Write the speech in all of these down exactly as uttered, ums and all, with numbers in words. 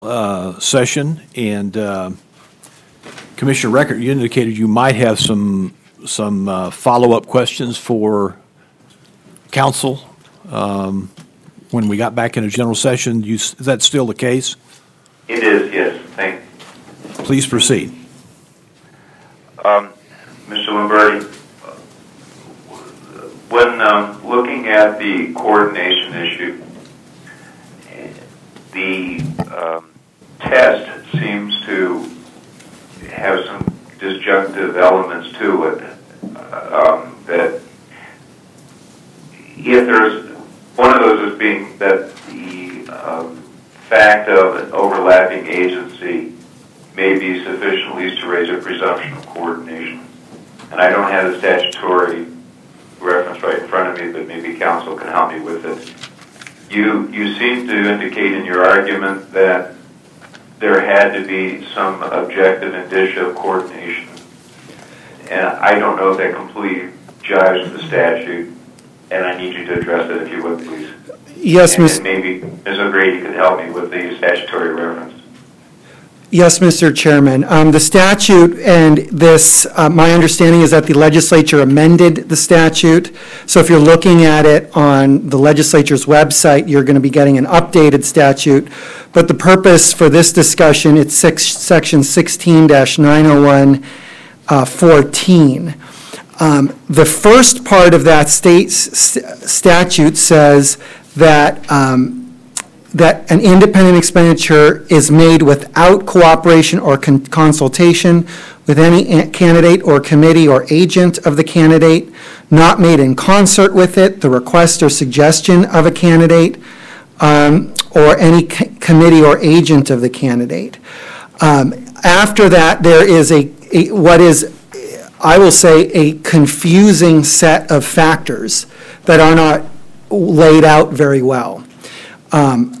Uh, session, and uh, Commissioner Reckert, you indicated you might have some some uh, follow-up questions for council um, when we got back into general session. You, is that still the case? It is, yes. Thank you. Please proceed. Um, Mister Lombardi, when um, looking at the coordination issue, the um, test seems to have some disjunctive elements to it. Um, that if there's one of those as being that the um, fact of an overlapping agency may be sufficient at least to raise a presumption of coordination. And I don't have the statutory reference right in front of me, but maybe counsel can help me with it. You you seem to indicate in your argument that there had to be some objective indicia of coordination. And I don't know if that completely jives with the statute, and I need you to address it if you would, please. Yes, and Miz maybe Miz O'Grady could help me with the statutory reference. Yes, Mister Chairman. Um, the statute and this, uh, my understanding is that the legislature amended the statute. So if you're looking at it on the legislature's website, you're going to be getting an updated statute. But the purpose for this discussion, it's six, section sixteen dash nine oh one fourteen. Um, the first part of that state st statute says that um, that an independent expenditure is made without cooperation or con consultation with any candidate or committee or agent of the candidate, not made in concert with it, the request or suggestion of a candidate, um, or any committee or agent of the candidate. Um, after that, there is a, a, what is, I will say, a confusing set of factors that are not laid out very well. Um,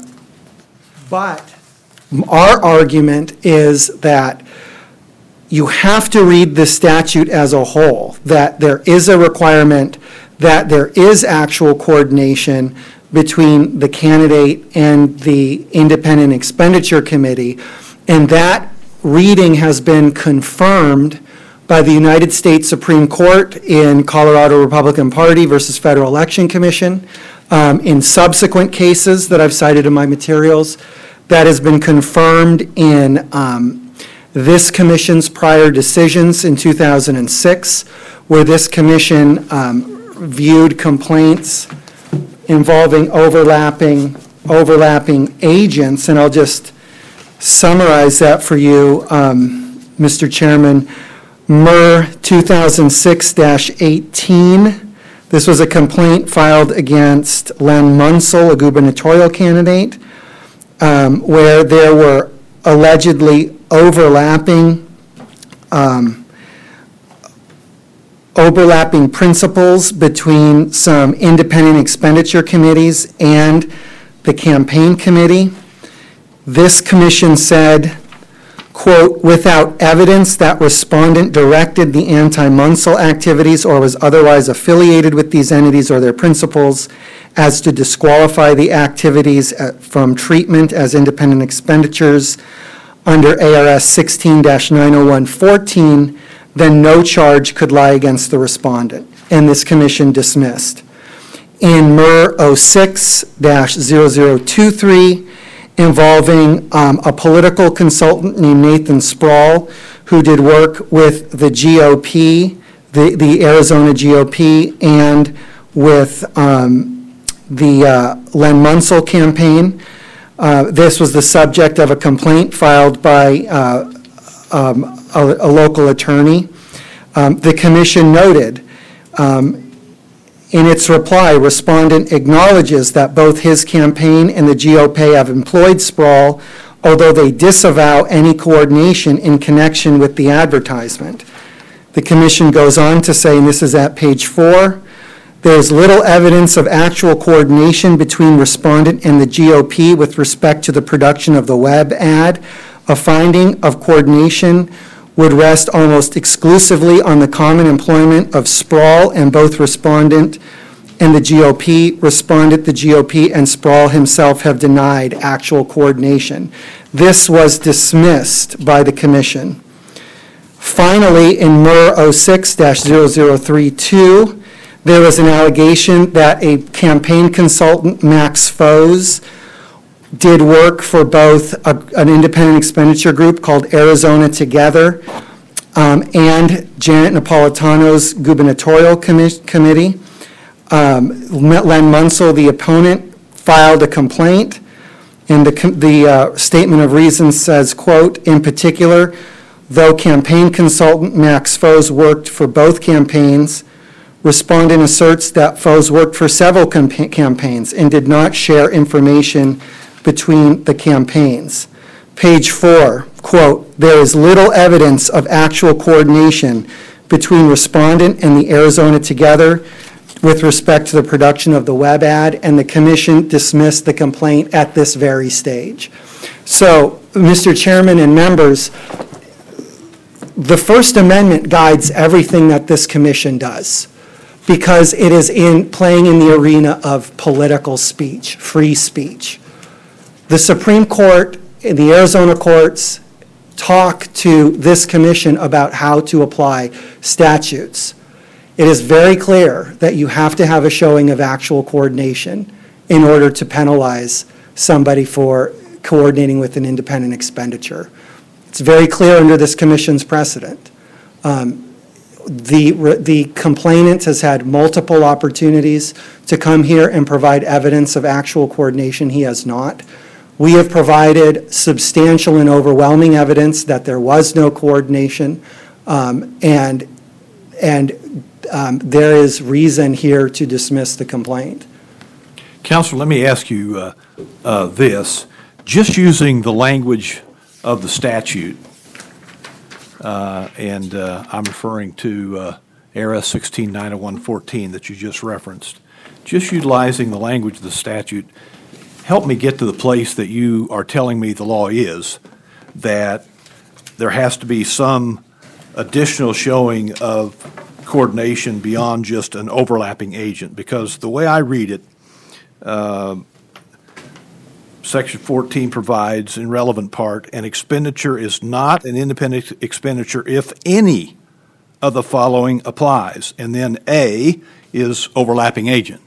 But our argument is that you have to read the statute as a whole, that there is a requirement that there is actual coordination between the candidate and the Independent Expenditure Committee, and that reading has been confirmed by the United States Supreme Court in Colorado Republican Party versus Federal Election Commission, um, in subsequent cases that I've cited in my materials. That has been confirmed in um, this commission's prior decisions in two thousand six, where this commission um, viewed complaints involving overlapping overlapping agents, and I'll just summarize that for you, um, Mister Chairman. M R two thousand six dash eighteen. This was a complaint filed against Len Munsell, a gubernatorial candidate, Um, where there were allegedly overlapping um, overlapping principles between some independent expenditure committees and the campaign committee. This commission said, quote, without evidence that respondent directed the anti-Munsell activities or was otherwise affiliated with these entities or their principles as to disqualify the activities from treatment as independent expenditures under A R S sixteen dash nine oh one fourteen, then no charge could lie against the respondent, and this commission dismissed. In M R oh six dash zero zero two three, involving um, a political consultant named Nathan Sproul, who did work with the G O P, the, the Arizona G O P, and with um, the uh, Len Munsell campaign. Uh, this was the subject of a complaint filed by uh, um, a, a local attorney. Um, the commission noted um, in its reply, respondent acknowledges that both his campaign and the G O P have employed Sproul, although they disavow any coordination in connection with the advertisement. The commission goes on to say, and this is at page four, there's little evidence of actual coordination between respondent and the G O P with respect to the production of the web ad. A finding of coordination would rest almost exclusively on the common employment of Sproul and both respondent and the G O P. Respondent, the G O P, and Sproul himself have denied actual coordination. This was dismissed by the commission. Finally, in M R oh six dash zero zero three two, there was an allegation that a campaign consultant, Max Foes, did work for both a, an independent expenditure group called Arizona Together um, and Janet Napolitano's gubernatorial commi- committee. Um, Len Munsell, the opponent, filed a complaint, and the, the uh, statement of reasons says, quote, in particular, though campaign consultant Max Foes worked for both campaigns, respondent asserts that Foes worked for several campa- campaigns and did not share information between the campaigns. Page four, quote, there is little evidence of actual coordination between respondent and the Arizona Together with respect to the production of the web ad, and the commission dismissed the complaint at this very stage. So, Mister Chairman and members, the First Amendment guides everything that this commission does because it is in playing in the arena of political speech, free speech. The Supreme Court and the Arizona courts talk to this commission about how to apply statutes. It is very clear that you have to have a showing of actual coordination in order to penalize somebody for coordinating with an independent expenditure. It's very clear under this commission's precedent. Um, the, the complainant has had multiple opportunities to come here and provide evidence of actual coordination. He has not. We have provided substantial and overwhelming evidence that there was no coordination, um, and, and um, there is reason here to dismiss the complaint. Counselor, let me ask you uh, uh, this. Just using the language of the statute, uh, and uh, I'm referring to uh, A R S sixteen nine oh one fourteen that you just referenced, just utilizing the language of the statute, help me get to the place that you are telling me the law is, that there has to be some additional showing of coordination beyond just an overlapping agent, because the way I read it, uh, Section fourteen provides, in relevant part, an expenditure is not an independent expenditure if any of the following applies. And then A is overlapping agent.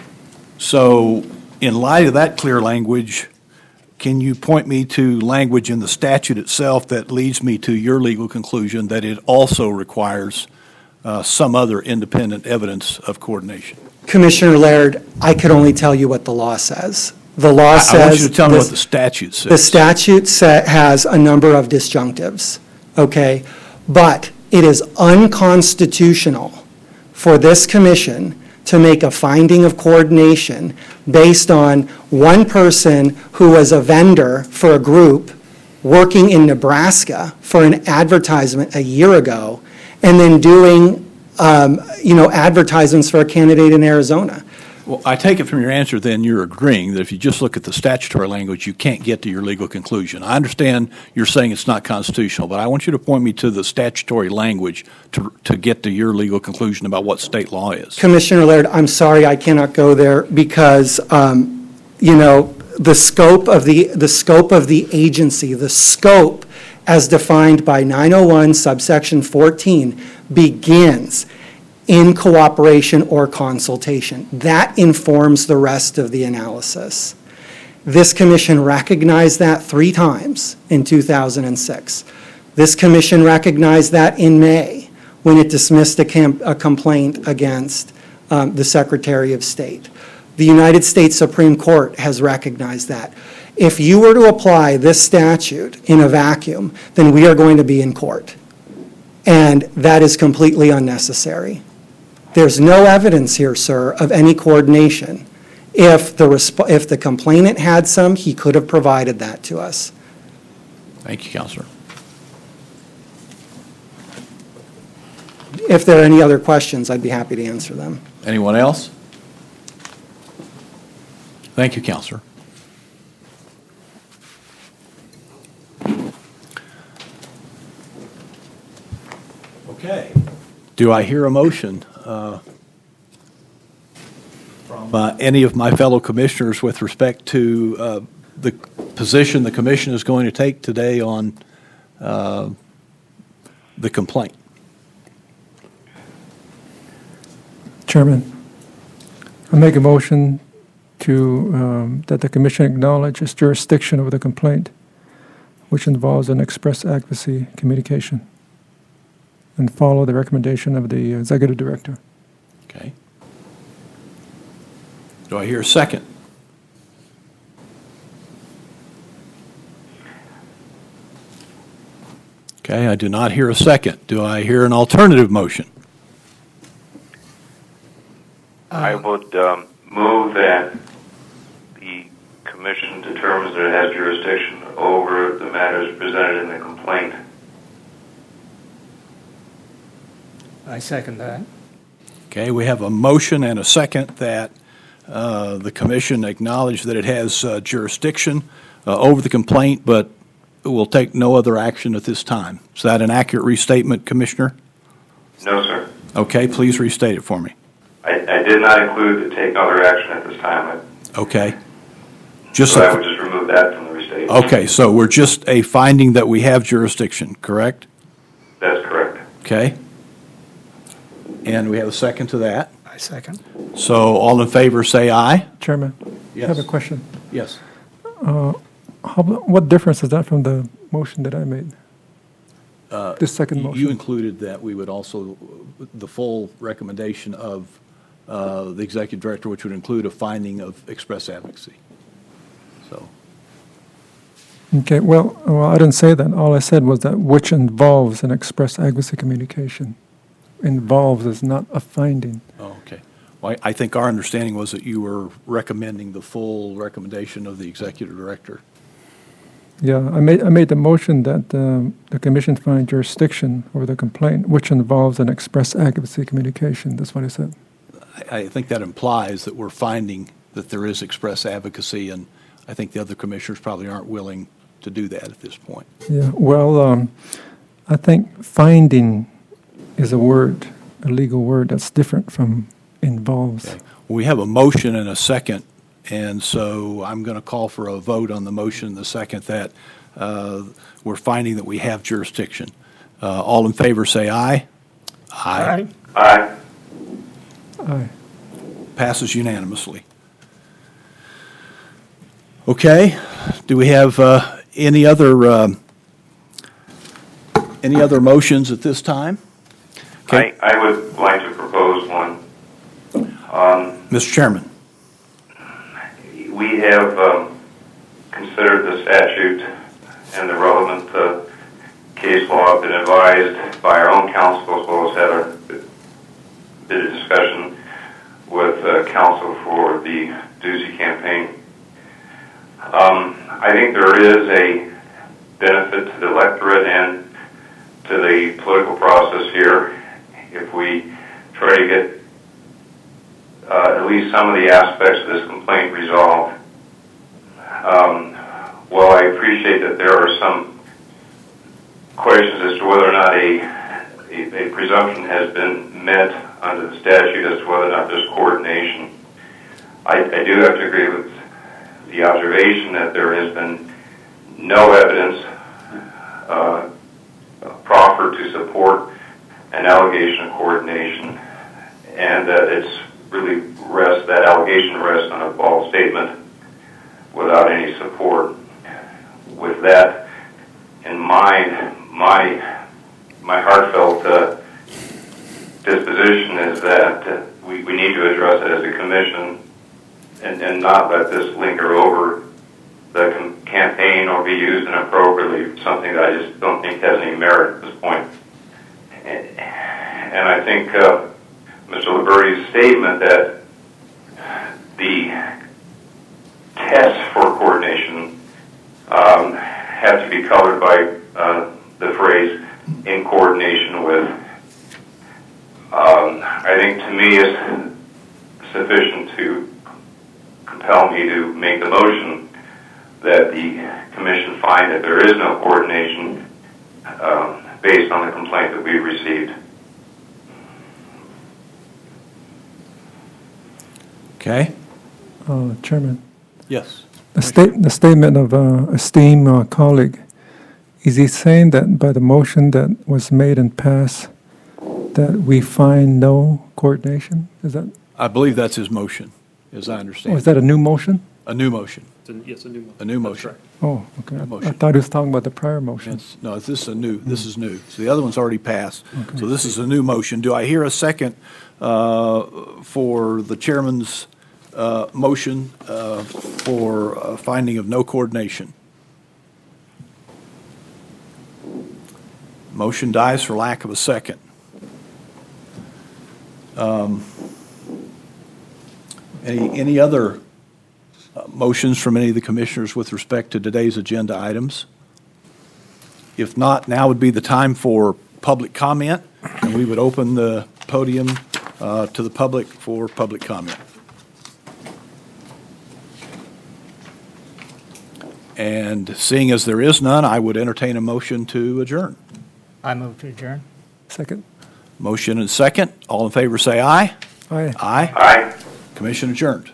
So in light of that clear language, can you point me to language in the statute itself that leads me to your legal conclusion that it also requires uh, some other independent evidence of coordination? Commissioner Laird, I could only tell you what the law says. The law I, says... I want you to tell me this, what the statute says. The statute sa- has a number of disjunctives, okay? But it is unconstitutional for this commission to make a finding of coordination based on one person who was a vendor for a group working in Nebraska for an advertisement a year ago and then doing, um, you know, advertisements for a candidate in Arizona. Well, I take it from your answer then you're agreeing that if you just look at the statutory language, you can't get to your legal conclusion. I understand you're saying it's not constitutional, but I want you to point me to the statutory language to to get to your legal conclusion about what state law is. Commissioner Laird, I'm sorry I cannot go there because, um, you know, the scope of the the scope of the agency, the scope as defined by nine oh one subsection fourteen begins in cooperation or consultation. That informs the rest of the analysis. This commission recognized that three times in two thousand six. This commission recognized that in May when it dismissed a, camp, a complaint against um, the Secretary of State. The United States Supreme Court has recognized that. If you were to apply this statute in a vacuum, then we are going to be in court. And that is completely unnecessary. There's no evidence here, sir, of any coordination. If the resp- if the complainant had some, he could have provided that to us. Thank you, Counselor. If there are any other questions, I'd be happy to answer them. Anyone else? Thank you, Counselor. Okay. Do I hear a motion uh, from uh, any of my fellow commissioners with respect to uh, the position the commission is going to take today on uh, the complaint. Chairman, I make a motion to, um, that the commission acknowledge its jurisdiction over the complaint, which involves an express advocacy communication, and follow the recommendation of the executive director. Okay. Do I hear a second? Okay, I do not hear a second. Do I hear an alternative motion? I would um, move that the commission determines that it has jurisdiction over the matters presented in the complaint. I second that. Okay, we have a motion and a second that uh, the commission acknowledge that it has uh, jurisdiction uh, over the complaint, but will take no other action at this time. Is that an accurate restatement, Commissioner? No, sir. Okay, please restate it for me. I, I did not include to take other action at this time. Okay. Just So I a- would just remove that from the restatement. Okay, so we're just a finding that we have jurisdiction, correct? That's correct. Okay. And we have a second to that. I second. So all in favor, say aye. Chairman, I have a Yes. question. Yes. How, what difference is that from the motion that I made? Uh, The second You motion? included that we would also, the full recommendation of uh, the executive director, which would include a finding of express advocacy. So, Okay, well, well, I didn't say that. All I said was that which involves an express advocacy communication. Involves is not a finding. oh, okay. Well, I I think our understanding was that you were recommending the full recommendation of the executive director. Yeah, I made, I made the motion that um, the commission find jurisdiction over the complaint, which involves an express advocacy communication. That's what I said. I I think that implies that we're finding that there is express advocacy, and I think the other commissioners probably aren't willing to do that at this point. Yeah, well, um, I think finding is a word, a legal word that's different from involves. Okay. We have a motion and a second, and so I'm going to call for a vote on the motion and the second that uh, we're finding that we have jurisdiction. Uh, All in favor, say aye. Aye. Aye. Aye. Passes unanimously. Okay, do we have uh, any other, um, any other motions at this time? Okay. I, I would like to propose one. Um, Mister Chairman. we have um, considered the statute and the relevant uh, case law, been advised by our own counsel, as well as had a bit of discussion with uh, counsel for the Ducey campaign. Um, I think there is a benefit to the electorate and to the political process here if we try to get uh, at least some of the aspects of this complaint resolved. Um, while I appreciate that there are some questions as to whether or not a, a, a presumption has been met under the statute as to whether or not there's coordination, I, I do have to agree with the observation that there has been no evidence uh, proffered to support an allegation of coordination, and that it's really rests, that allegation rests on a false statement without any support. With that in mind, my my heartfelt uh, disposition is that uh, we, we need to address it as a commission and, and not let this linger over the com- campaign or be used inappropriately, something that I just don't think has any merit at this point. And, and I think uh, Mister Liberty's statement that the tests for coordination um, have to be colored by uh, the phrase "in coordination with," um, I think to me is sufficient to compel me to make the motion that the commission find that there is no coordination um, based on the complaint that we've received. Okay? Uh, Chairman, Yes. The state, the statement of uh, esteemed uh, colleague, is he saying that by the motion that was made and passed, that we find no coordination? Is that, I believe that's his motion, as I oh, understand. is that a new motion? A new motion, Yes, a new motion. a new motion. Oh, okay. I- I Motion. thought he was talking about the prior motion. It's- No, this is a new, this is new. So the other one's already passed. So this is a new motion. Do I hear a second uh, for the chairman's uh, motion uh, for uh, finding of no coordination? Motion dies for lack of a second. Um, Any, any other uh, motions from any of the commissioners with respect to today's agenda items? If not, now would be the time for public comment, and we would open the podium uh, to the public for public comment. And seeing as there is none, I would entertain a motion to adjourn. I move to adjourn. Second? Motion and second. All in favor, say aye. Aye. Aye. Aye. Commission adjourned.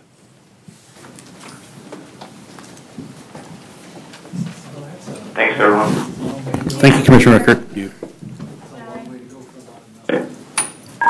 Thanks, everyone. Thank you, Commissioner Eckert. You.